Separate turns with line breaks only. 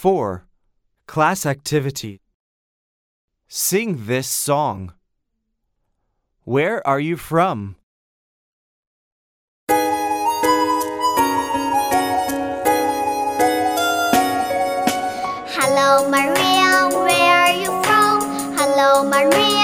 4. Class activity. Sing this song. Where are you from?
Hello Maria, where are you from? Hello Maria.